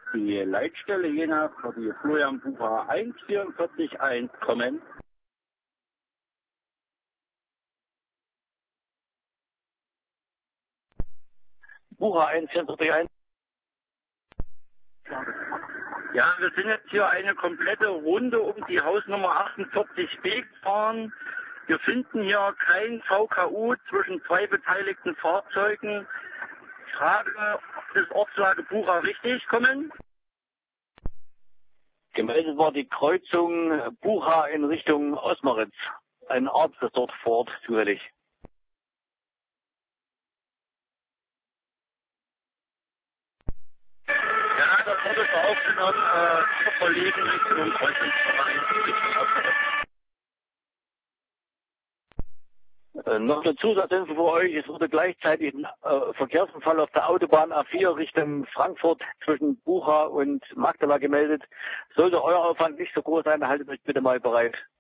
Die Leitstelle Jena für die Florian Bucher 1441 kommen. Bucher 1441. Ja, wir sind jetzt hier eine komplette Runde um die Hausnummer 48b gefahren. Wir finden hier kein VKU zwischen zwei beteiligten Fahrzeugen. Frage, ist Ortslage Bucher richtig kommen? Gemeldet war die Kreuzung Bucher in Richtung Osmaritz. Ein Arzt ist dort vor Ort zufällig. Ja, das wurde so aufgenommen, verlegen Richtung Kreuzungsverein. Noch eine Zusatzinfo für euch. Es wurde gleichzeitig ein Verkehrsunfall auf der Autobahn A4 Richtung Frankfurt zwischen Bucher und Magdala gemeldet. Sollte euer Aufwand nicht so groß sein, haltet euch bitte mal bereit.